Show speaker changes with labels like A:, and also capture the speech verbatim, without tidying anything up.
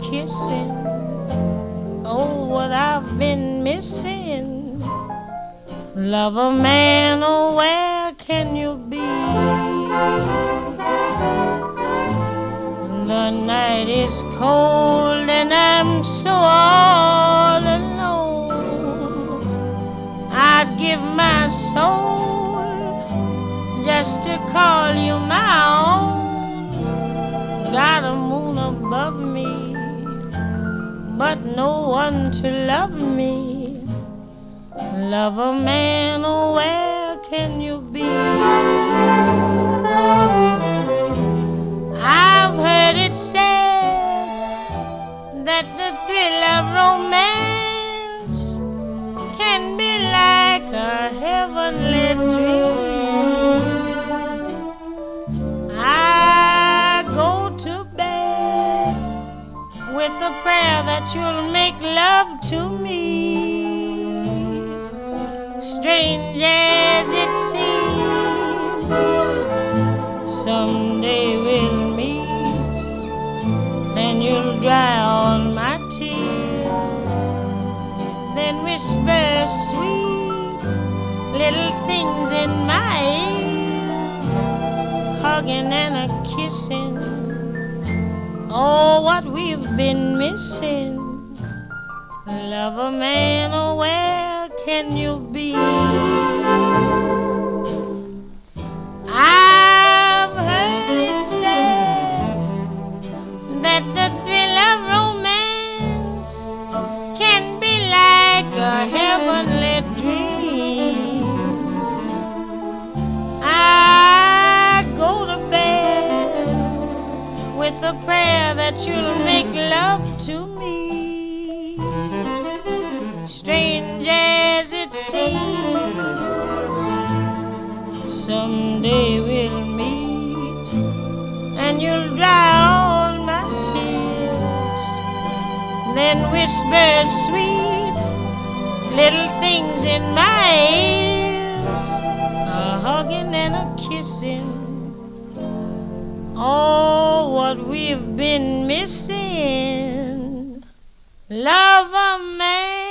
A: kissing. Oh, what I've been missing. Lover man, oh, where can you be? The night is cold and I'm so all alone. I'd give my soul just to call you my own. Got a moon above me, but no one to love me. Lover man, oh, where can you be? I've heard it said that the thrill of romance can be like a heavenly dream. I go to bed with a prayer that you'll make love to me. Strange as it seems, someday we'll meet, then you'll dry all my tears, then whisper sweet little things in my ears, hugging and a kissing. Oh, what we've been missing. Lover man, oh, where can you be? I've heard it said that the thrill of romance can be like a heavenly dream. I go to bed with a prayer that you'll make love to me. Strange as it seems, someday we'll meet, and you'll dry all my tears, then whisper sweet little things in my ears, a hugging and a kissing. Oh, what we've been missing. Lover man,